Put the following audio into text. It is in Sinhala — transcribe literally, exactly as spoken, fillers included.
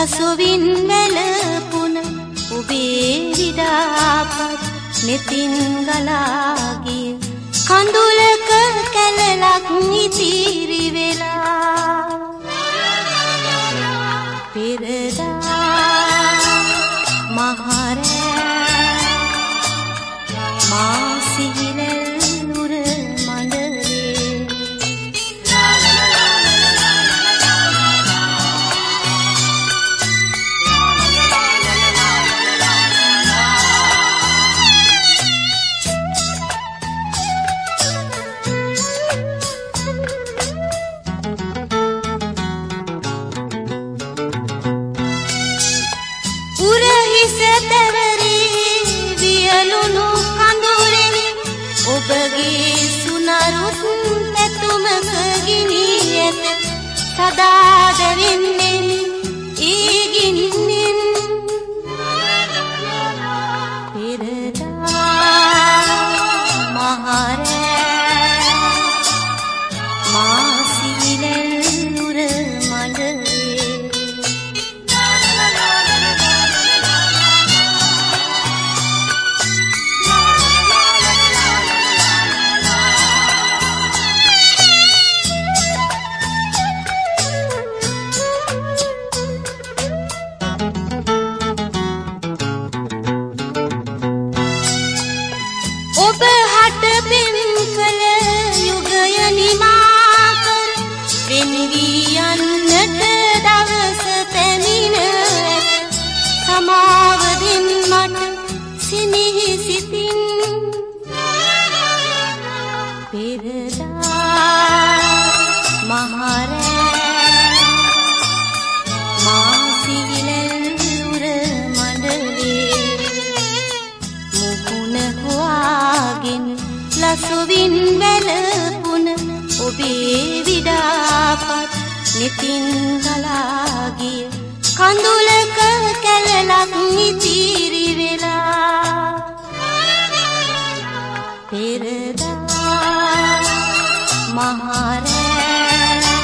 ලසුවින් වැළපුන ඔබේ විඩාපත් නෙතින් ගලා ගිය කඳුලක කැලලක් ඉතිරි වෙලා පෙරදා මහරෑ මා සිහිනෙල් නුර මඬලේ ඔබගේ සුනරුත් පැතුමක ගිනී ඇත සදා දැවෙන්නේ ඒ ගින්නෙන් පෙරදා මහරෑ මා සිහිනෙල් නුර මඬලේ ඔබ හට පෙම් කළ යුගය නිමා කර වෙන් වී යන්නට දවස පැමිණ ඇත සමාව දෙන් මට සිනිහි සිතින් පෙරදා මහරෑ මා සිහිනෙල් නුර මඬලේ මුහුණ හොයාගෙන ලසුවින් වැළපුන ඔබේ විඩාපත් නෙතින් ගලා ගිය කඳුලක කැලලක් ඉතිරි වෙලා පෙරදා මහරෑ